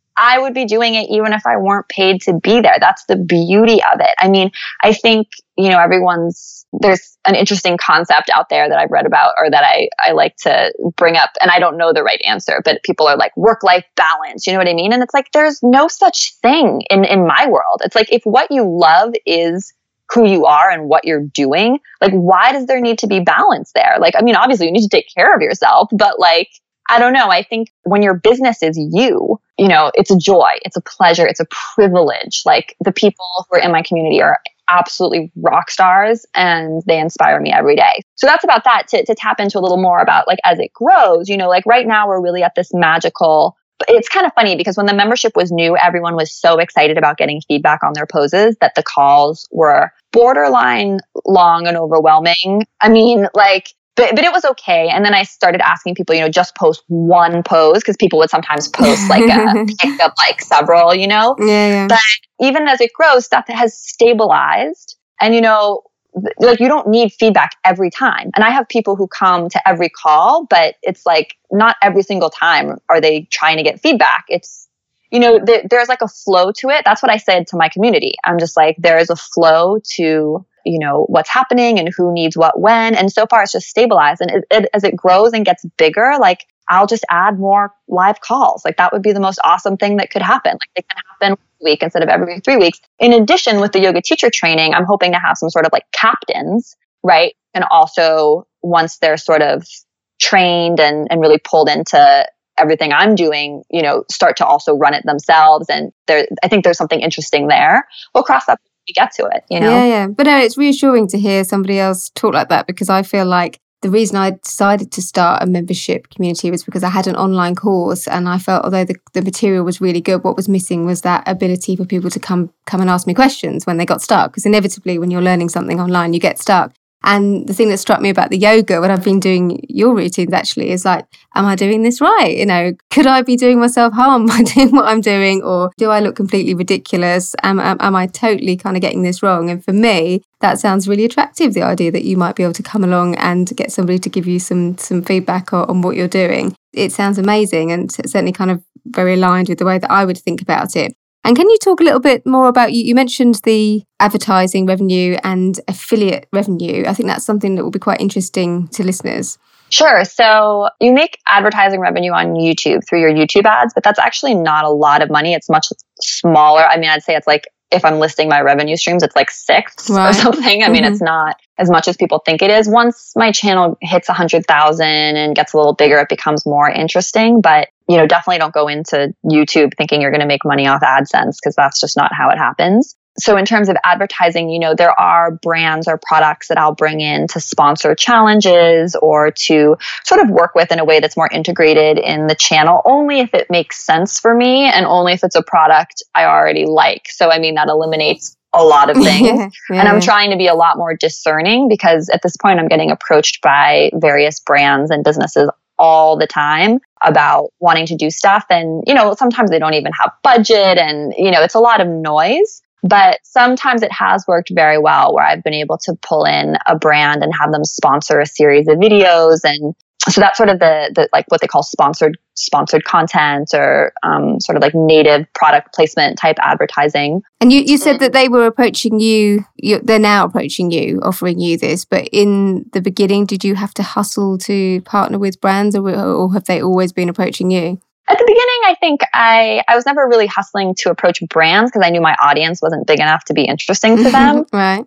Speaker 3: I would be doing it even if I weren't paid to be there. That's the beauty of it. I mean, I think, you know, everyone's, there's an interesting concept out there that I've read about or that I, I like to bring up, and I don't know the right answer, but people are like work-life balance. You know what I mean? And it's like, there's no such thing in, in my world. It's like, if what you love is who you are and what you're doing, like, why does there need to be balance there? Like, I mean, obviously you need to take care of yourself, but like, I don't know. I think when your business is you, you know, it's a joy, it's a pleasure, it's a privilege. Like, the people who are in my community are absolutely rock stars and they inspire me every day. So that's about that. To, to tap into a little more about, like, as it grows, you know, like right now we're really at this magical, it's kind of funny because when the membership was new, everyone was so excited about getting feedback on their poses that the calls were borderline long and overwhelming. I mean, like, But but it was okay. And then I started asking people, you know, just post one pose, because people would sometimes post like a pick up like several, you know.
Speaker 1: Yeah, yeah.
Speaker 3: But even as it grows, stuff has stabilized. And, you know, like, you don't need feedback every time. And I have people who come to every call, but it's like not every single time are they trying to get feedback. It's, you know, th- there's like a flow to it. That's what I said to my community. I'm just like, there is a flow to, you know, what's happening and who needs what when. And so far it's just stabilized. And it, it, as it grows and gets bigger, like, I'll just add more live calls. Like, that would be the most awesome thing that could happen. Like, they can happen once a week instead of every three weeks. In addition, with the yoga teacher training, I'm hoping to have some sort of like captains, right? And also, once they're sort of trained and, and really pulled into everything I'm doing, you know, start to also run it themselves. And there, I think there's something interesting there. We'll cross that when we get to it, you know?
Speaker 1: Yeah, yeah. But no, it's reassuring to hear somebody else talk like that, because I feel like the reason I decided to start a membership community was because I had an online course, and I felt although the, the material was really good, what was missing was that ability for people to come come and ask me questions when they got stuck. Because inevitably when you're learning something online, you get stuck. And the thing that struck me about the yoga, when I've been doing your routines actually, is like, am I doing this right? You know, could I be doing myself harm by doing what I'm doing? Or do I look completely ridiculous? Am, am, am I totally kind of getting this wrong? And for me, that sounds really attractive, the idea that you might be able to come along and get somebody to give you some some feedback on, on what you're doing. It sounds amazing, and certainly kind of very aligned with the way that I would think about it. And can you talk a little bit more about, you, you mentioned the advertising revenue and affiliate revenue. I think that's something that will be quite interesting to listeners.
Speaker 3: Sure. So you make advertising revenue on YouTube through your YouTube ads, but that's actually not a lot of money. It's much smaller. I mean, I'd say it's like, if I'm listing my revenue streams, it's like six right. or something. I mean, mm-hmm. It's not as much as people think it is. Once my channel hits one hundred thousand and gets a little bigger, it becomes more interesting. But, you know, definitely don't go into YouTube thinking you're going to make money off AdSense, because that's just not how it happens. So in terms of advertising, you know, there are brands or products that I'll bring in to sponsor challenges or to sort of work with in a way that's more integrated in the channel, only if it makes sense for me and only if it's a product I already like. So, I mean, that eliminates a lot of things. yeah, yeah, and I'm trying to be a lot more discerning, because at this point I'm getting approached by various brands and businesses all the time about wanting to do stuff. And, you know, sometimes they don't even have budget, and, you know, it's a lot of noise. But sometimes it has worked very well, where I've been able to pull in a brand and have them sponsor a series of videos. And so that's sort of the, the like what they call sponsored sponsored content, or um, sort of like native product placement type advertising.
Speaker 1: And you, you said that they were approaching you, you, they're now approaching you, offering you this. But in the beginning, did you have to hustle to partner with brands, or, or have they always been approaching you?
Speaker 3: At the beginning, I think I, I was never really hustling to approach brands because I knew my audience wasn't big enough to be interesting to them.
Speaker 1: Right.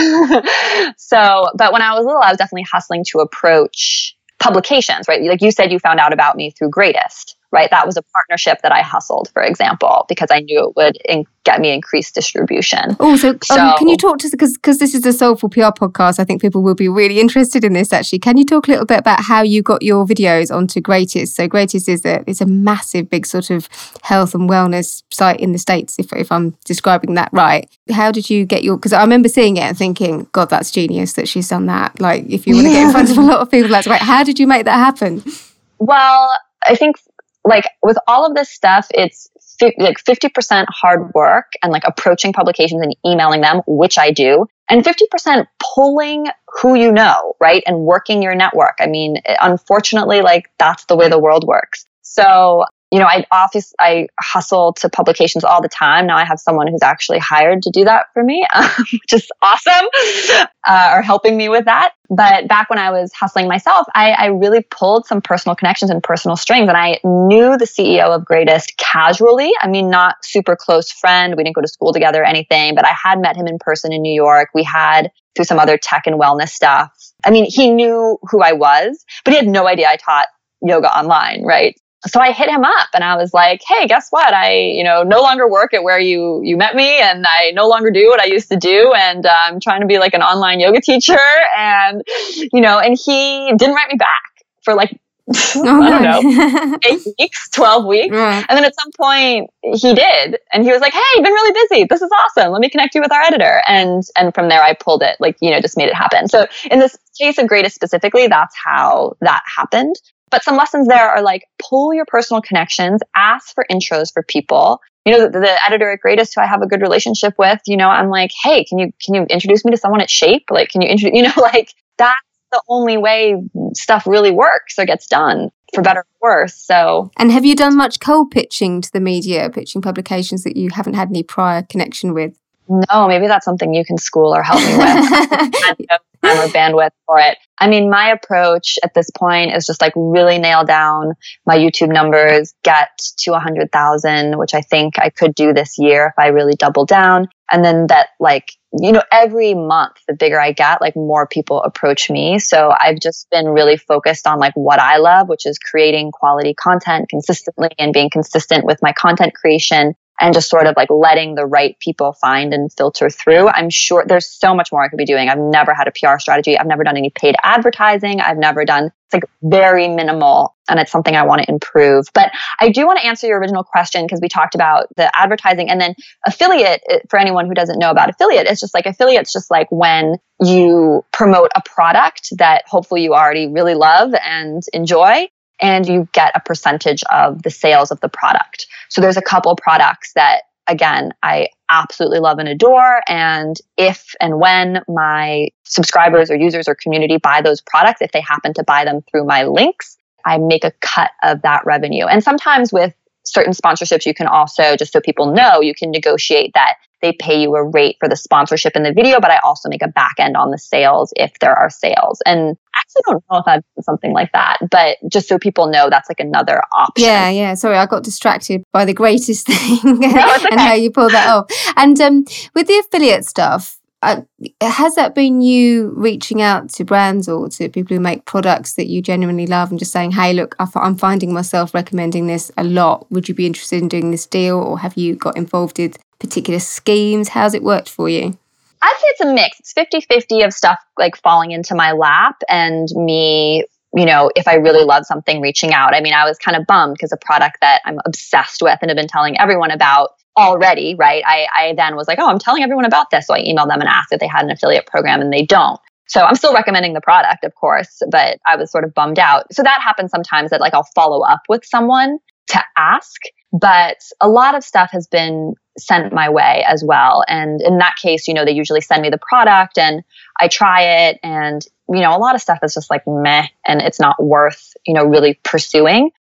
Speaker 3: So, but when I was little, I was definitely hustling to approach publications, right? Like you said, you found out about me through Greatest, right? That was a partnership that I hustled, for example, because I knew it would in- get me increased distribution.
Speaker 1: Oh, so,
Speaker 3: so
Speaker 1: um, can you talk to us, because because this is a Soulful P R podcast, I think people will be really interested in this actually. Can you talk a little bit about how you got your videos onto Greatest? So Greatest is a, it's a massive, big sort of health and wellness site in the States, if, if I'm describing that right. How did you get your, because I remember seeing it and thinking, God, that's genius that she's done that. Like, if you want to get in front of a lot of people, that's right. How did you make that happen?
Speaker 3: Well, I think like with all of this stuff, it's fi- like fifty percent hard work and like approaching publications and emailing them, which I do, and fifty percent pulling who you know, right? And working your network. I mean, unfortunately, like that's the way the world works. So, you know, I office, I hustle to publications all the time. Now I have someone who's actually hired to do that for me, um, which is awesome, uh, or helping me with that. But back when I was hustling myself, I, I really pulled some personal connections and personal strings. And I knew the C E O of Greatest casually. I mean, not super close friend. We didn't go to school together or anything, but I had met him in person in New York. We had through some other tech and wellness stuff. I mean, he knew who I was, but he had no idea I taught yoga online, right? So I hit him up and I was like, hey, guess what? I, you know, no longer work at where you, you met me, and I no longer do what I used to do. And uh, I'm trying to be like an online yoga teacher. And, you know, and he didn't write me back for like, oh, I don't know, eight weeks, twelve weeks. Right. And then at some point he did. And he was like, hey, you've been really busy. This is awesome. Let me connect you with our editor. And, and from there I pulled it, like, you know, just made it happen. So in this case of Greatest specifically, that's how that happened. But some lessons there are like, pull your personal connections, ask for intros for people. You know, the, the editor at Greatest who I have a good relationship with, you know, I'm like, hey, can you, can you introduce me to someone at Shape? Like, can you, introduce, you know, like that's the only way stuff really works or gets done, for better or worse. So.
Speaker 1: And have you done much cold pitching to the media, pitching publications that you haven't had any prior connection with?
Speaker 3: No, maybe that's something you can school or help me with. I have no time or bandwidth for it. I mean, my approach at this point is just like really nail down my YouTube numbers, get to one hundred thousand, which I think I could do this year if I really double down. And then that like, you know, every month, the bigger I get, like more people approach me. So I've just been really focused on like what I love, which is creating quality content consistently and being consistent with my content creation. And just sort of like letting the right people find and filter through. I'm sure there's so much more I could be doing. I've never had a P R strategy. I've never done any paid advertising. I've never done, it's like very minimal, and it's something I want to improve. But I do want to answer your original question, because we talked about the advertising and then affiliate. For anyone who doesn't know about affiliate, it's just like affiliate's just like when you promote a product that hopefully you already really love and enjoy, and you get a percentage of the sales of the product. So there's a couple products that, again, I absolutely love and adore. And if and when my subscribers or users or community buy those products, if they happen to buy them through my links, I make a cut of that revenue. And sometimes with certain sponsorships, you can also, just so people know, you can negotiate that they pay you a rate for the sponsorship in the video, but I also make a back end on the sales if there are sales. And I actually don't know if I've done something like that, but just so people know, that's like another option.
Speaker 1: Yeah, yeah. Sorry, I got distracted by the Greatest thing
Speaker 3: no, it's okay.
Speaker 1: and how you pull that off. And um, with the affiliate stuff, uh, has that been you reaching out to brands or to people who make products that you genuinely love and just saying, hey, look, I'm finding myself recommending this a lot. Would you be interested in doing this deal? Or have you got involved in particular schemes? How's it worked for you?
Speaker 3: I'd say it's a mix. It's fifty-fifty of stuff like falling into my lap and me, you know, if I really love something, reaching out. I mean, I was kind of bummed because a product that I'm obsessed with and have been telling everyone about already, right? I, I then was like, oh, I'm telling everyone about this. So I emailed them and asked if they had an affiliate program, and they don't. So I'm still recommending the product, of course, but I was sort of bummed out. So that happens sometimes that like I'll follow up with someone to ask, but a lot of stuff has been sent my way as well. And in that case, you know, they usually send me the product and I try it. And, you know, a lot of stuff is just like meh, and it's not worth, you know, really pursuing.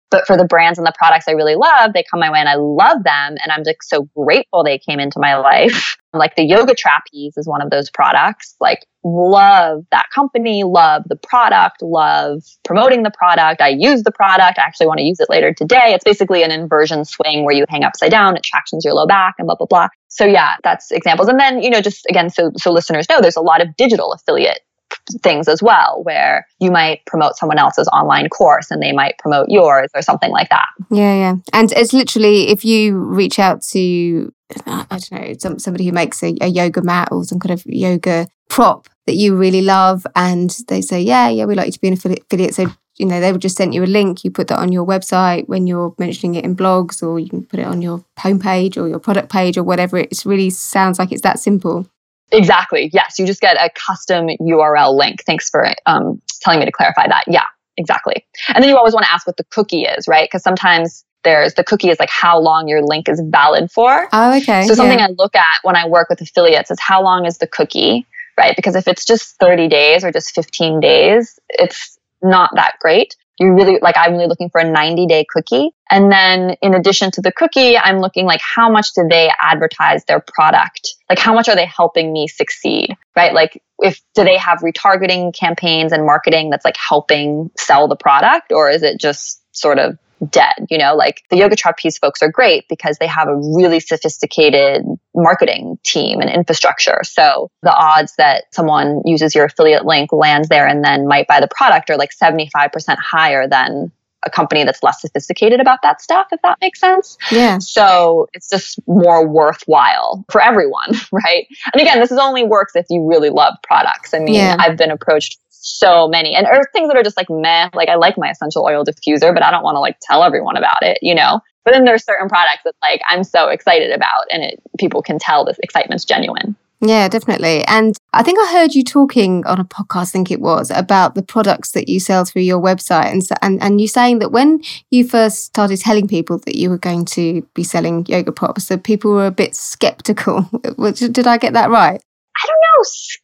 Speaker 3: But for the brands and the products I really love, they come my way and I love them. And I'm like so grateful they came into my life. Like the Yoga Trapeze is one of those products. Like love that company, love the product, love promoting the product. I use the product. I actually want to use it later today. It's basically an inversion swing where you hang upside down, it tractions your low back and blah, blah, blah. So yeah, that's examples. And then, you know, just again, so, so listeners know there's a lot of digital affiliate things as well, where you might promote someone else's online course and they might promote yours or something like that.
Speaker 1: Yeah, yeah. And it's literally, if you reach out to, I don't know, some, somebody who makes a, a yoga mat or some kind of yoga prop that you really love, and they say, yeah, yeah, we'd like you to be an affiliate. So, you know, they would just send you a link. You put that on your website when you're mentioning it in blogs, or you can put it on your homepage or your product page or whatever. It really sounds like it's that simple.
Speaker 3: Exactly. Yes. You just get a custom U R L link. Thanks for um, telling me to clarify that. Yeah, exactly. And then you always want to ask what the cookie is, right? Because sometimes there's the cookie is like how long your link is valid for.
Speaker 1: Oh, okay.
Speaker 3: So something
Speaker 1: yeah.
Speaker 3: I look at when I work with affiliates is how long is the cookie, right? Because if it's just thirty days or just fifteen days, it's not that great. You really, like, I'm really looking for a ninety day cookie. And then in addition to the cookie, I'm looking like how much do they advertise their product? Like how much are they helping me succeed, right? Like if, do they have retargeting campaigns and marketing that's like helping sell the product, or is it just sort of dead? You know, like the Yoga Trapeze folks are great because they have a really sophisticated marketing team and infrastructure. So the odds that someone uses your affiliate link, lands there, and then might buy the product are like seventy-five percent higher than a company that's less sophisticated about that stuff, if that makes sense.
Speaker 1: Yeah.
Speaker 3: So it's just more worthwhile for everyone, right? And again, this is only works if you really love products. I mean,
Speaker 1: yeah.
Speaker 3: I've been approached so many, and or things that are just like meh, like I like my essential oil diffuser, but I don't want to like tell everyone about it, you know? But then there's certain products that like I'm so excited about, and it, people can tell this excitement's genuine.
Speaker 1: Yeah, definitely. And I think I heard you talking on a podcast, I think it was, about the products that you sell through your website. And, so, and, and you saying that when you first started telling people that you were going to be selling yoga props, that people were a bit skeptical. Did I get that right?
Speaker 3: I don't know.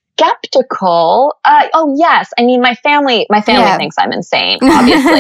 Speaker 3: Skeptical. Uh, oh, yes. I mean, my family, my family yeah. thinks I'm insane, obviously.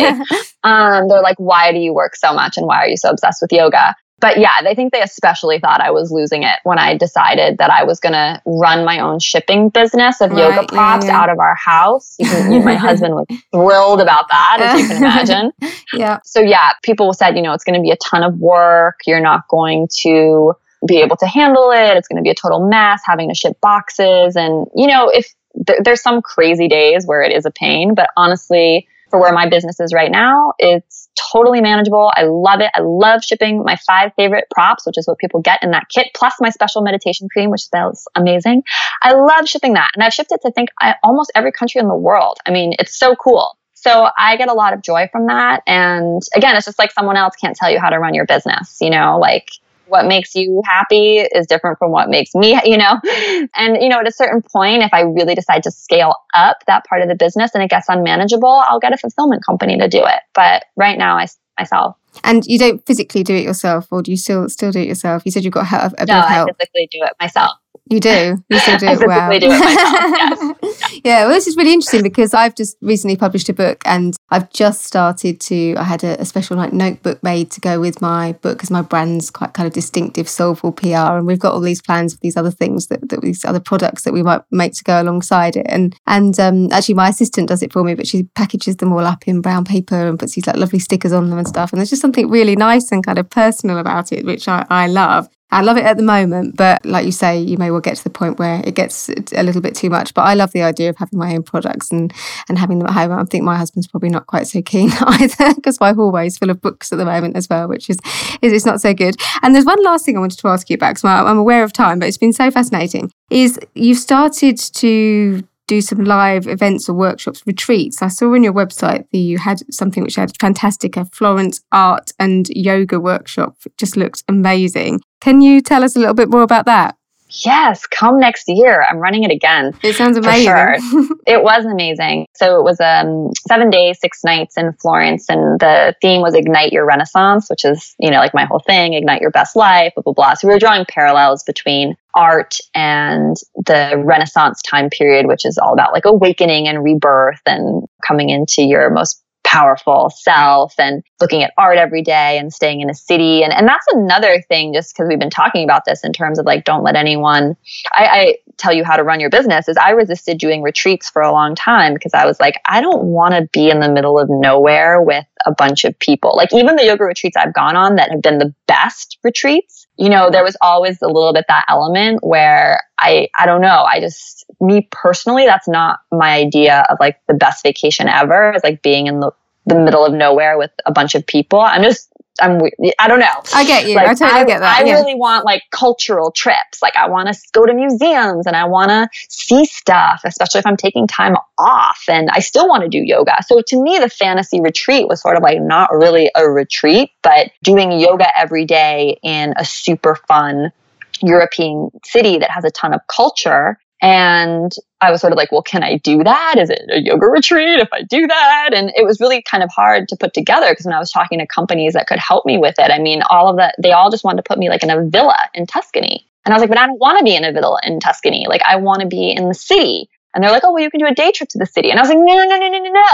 Speaker 3: um, they're like, why do you work so much? And why are you so obsessed with yoga? But yeah, they think they especially thought I was losing it when I decided that I was going to run my own shipping business of right, yoga props yeah, yeah. out of our house. You can, you, my husband was thrilled about that, as you can imagine.
Speaker 1: yeah.
Speaker 3: So yeah, people said, you know, it's going to be a ton of work. You're not going to be able to handle it. It's going to be a total mess having to ship boxes. And, you know, if th- there's some crazy days where it is a pain, but honestly, for where my business is right now, it's totally manageable. I love it. I love shipping my five favorite props, which is what people get in that kit, plus my special meditation cream, which smells amazing. I love shipping that. And I've shipped it to, I think, I, almost every country in the world. I mean, it's so cool. So I get a lot of joy from that. And again, it's just like someone else can't tell you how to run your business, you know, like what makes you happy is different from what makes me, you know? And, you know, at a certain point, if I really decide to scale up that part of the business and it gets unmanageable, I'll get a fulfillment company to do it. But right now, I myself.
Speaker 1: And you don't physically do it yourself, or do you still still do it yourself? You said you've got a, a bit
Speaker 3: no,
Speaker 1: of help.
Speaker 3: No, I physically do it myself.
Speaker 1: You do? You still do
Speaker 3: I
Speaker 1: it well.
Speaker 3: I physically do it myself, yes.
Speaker 1: Yeah, well, this is really interesting because I've just recently published a book, and I've just started to, I had a, a special like notebook made to go with my book because my brand's quite kind of distinctive, soulful P R, and we've got all these plans for these other things, that, that these other products that we might make to go alongside it. And and um, actually my assistant does it for me, but she packages them all up in brown paper and puts these like lovely stickers on them and stuff. And there's just something really nice and kind of personal about it, which I, I love. I love it at the moment, but like you say, you may well get to the point where it gets a little bit too much. But I love the idea of having my own products and, and having them at home. I think my husband's probably not quite so keen either, because my hallway is full of books at the moment as well, which is, is it's not so good. And there's one last thing I wanted to ask you about, because I'm aware of time, but it's been so fascinating, is you've started to do some live events or workshops, retreats. I saw on your website that you had something which had fantastic, a Florence art and yoga workshop. It just looked amazing. Can you tell us a little bit more about that?
Speaker 3: Yes, come next year. I'm running it again.
Speaker 1: It sounds amazing.
Speaker 3: For sure. It was amazing. So it was um, seven days, six nights in Florence, and the theme was Ignite Your Renaissance, which is, you know, like my whole thing, ignite your best life, blah, blah, blah. So we were drawing parallels between art and the Renaissance time period, which is all about like awakening and rebirth and coming into your most powerful self and looking at art every day and staying in a city. And, and that's another thing, just because we've been talking about this in terms of like, don't let anyone, I, I tell you how to run your business, is I resisted doing retreats for a long time because I was like, I don't want to be in the middle of nowhere with a bunch of people. Like even the yoga retreats I've gone on that have been the best retreats, you know, there was always a little bit that element where I, I don't know, I just, me personally, that's not my idea of like the best vacation ever, is like being in the, the middle of nowhere with a bunch of people. I'm just, I'm, I don't know.
Speaker 1: I get you.
Speaker 3: Like,
Speaker 1: I totally
Speaker 3: I,
Speaker 1: get that.
Speaker 3: I
Speaker 1: yeah.
Speaker 3: really want like cultural trips. Like I want to go to museums and I want to see stuff, especially if I'm taking time off, and I still want to do yoga. So to me, the fantasy retreat was sort of like not really a retreat, but doing yoga every day in a super fun European city that has a ton of culture. And I was sort of like, well, can I do that? Is it a yoga retreat if I do that? And it was really kind of hard to put together because when I was talking to companies that could help me with it, I mean, all of that, they all just wanted to put me like in a villa in Tuscany. And I was like, but I don't want to be in a villa in Tuscany. Like I want to be in the city. And they're like, oh, well, you can do a day trip to the city. And I was like, no, no, no, no, no, no.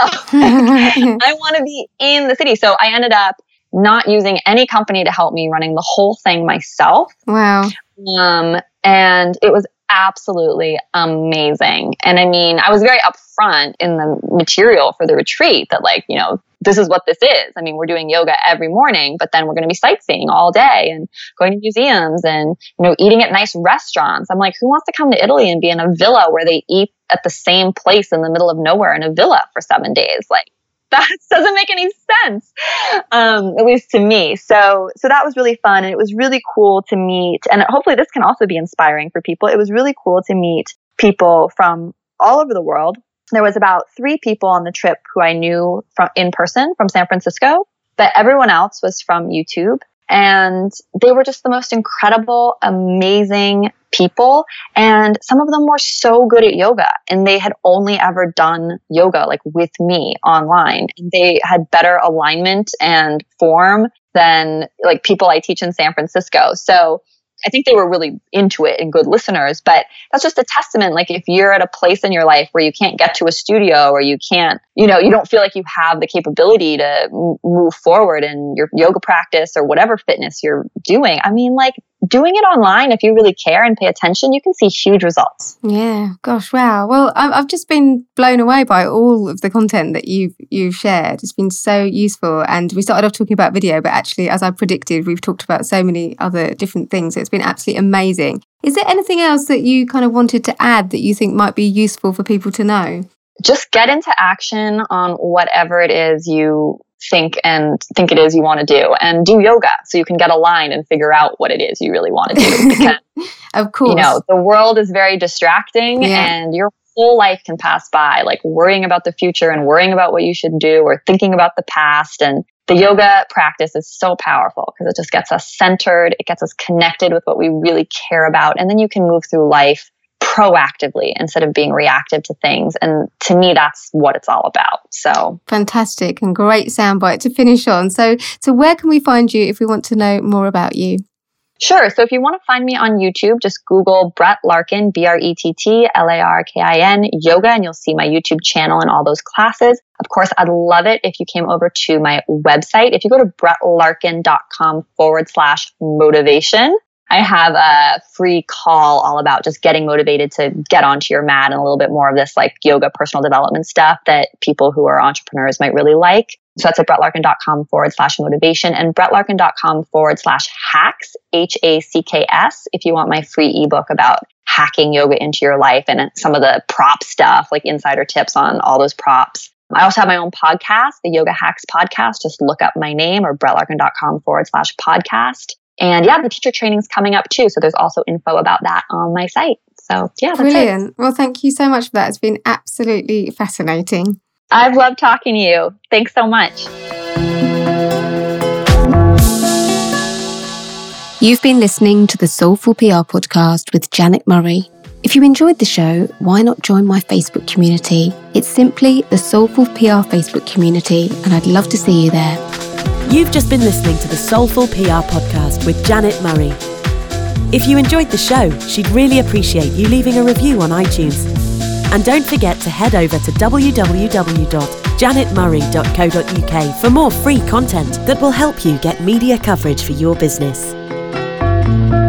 Speaker 3: I want to be in the city. So I ended up not using any company to help me, running the whole thing myself.
Speaker 1: Wow.
Speaker 3: Um, and it was absolutely amazing. And I mean, I was very upfront in the material for the retreat that like, you know, this is what this is. I mean, we're doing yoga every morning, but then we're going to be sightseeing all day and going to museums and, you know, eating at nice restaurants. I'm like, who wants to come to Italy and be in a villa where they eat at the same place in the middle of nowhere in a villa for seven days? Like, that doesn't make any sense, um, at least to me. So, so that was really fun. And it was really cool to meet, and hopefully this can also be inspiring for people. It was really cool to meet people from all over the world. There was about three people on the trip who I knew from in person from San Francisco, but everyone else was from YouTube. And they were just the most incredible, amazing people. And some of them were so good at yoga, and they had only ever done yoga like with me online. And they had better alignment and form than like people I teach in San Francisco. So I think they were really into it and good listeners, but that's just a testament. Like if you're at a place in your life where you can't get to a studio or you can't, you know, you don't feel like you have the capability to m- move forward in your yoga practice or whatever fitness you're doing. I mean, like doing it online, if you really care and pay attention, you can see huge results.
Speaker 1: Yeah, gosh, wow. Well, I've just been blown away by all of the content that you've you've shared. It's been so useful. And we started off talking about video, but actually, as I predicted, we've talked about so many other different things. So it's been absolutely amazing. Is there anything else that you kind of wanted to add that you think might be useful for people to know?
Speaker 3: Just get into action on whatever it is you think and think it is you want to do, and do yoga so you can get aligned and figure out what it is you really want to do. Because,
Speaker 1: of course,
Speaker 3: you know, the world is very distracting, yeah. and your whole life can pass by like worrying about the future and worrying about what you should do or thinking about the past. And the yoga practice is so powerful because it just gets us centered. It gets us connected with what we really care about. And then you can move through life proactively instead of being reactive to things. And to me, that's what it's all about. So
Speaker 1: fantastic and great soundbite to finish on. So, so where can we find you if we want to know more about you?
Speaker 3: Sure. So if you want to find me on YouTube, just Google Brett Larkin, B R E T T L A R K I N, yoga, and you'll see my YouTube channel and all those classes. Of course, I'd love it if you came over to my website. If you go to brettlarkin.com forward slash motivation, I have a free call all about just getting motivated to get onto your mat and a little bit more of this like yoga personal development stuff that people who are entrepreneurs might really like. So that's at brettlarkin.com forward slash motivation and brettlarkin.com forward slash hacks, H A C K S, if you want my free ebook about hacking yoga into your life and some of the prop stuff, like insider tips on all those props. I also have my own podcast, the Yoga Hacks Podcast. Just look up my name or brettlarkin.com forward slash podcast. And yeah, the teacher training's coming up too. So there's also info about that on my site. So yeah, that's
Speaker 1: brilliant.
Speaker 3: It.
Speaker 1: Well, thank you so much for that. It's been absolutely fascinating.
Speaker 3: I've loved talking to you. Thanks so much.
Speaker 1: You've been listening to the Soulful P R podcast with Janet Murray. If you enjoyed the show, why not join my Facebook community? It's simply the Soulful P R Facebook community, and I'd love to see you there.
Speaker 2: You've just been listening to the Soulful P R podcast with Janet Murray. If you enjoyed the show, she'd really appreciate you leaving a review on iTunes. And don't forget to head over to w w w dot janet murray dot co dot u k for more free content that will help you get media coverage for your business.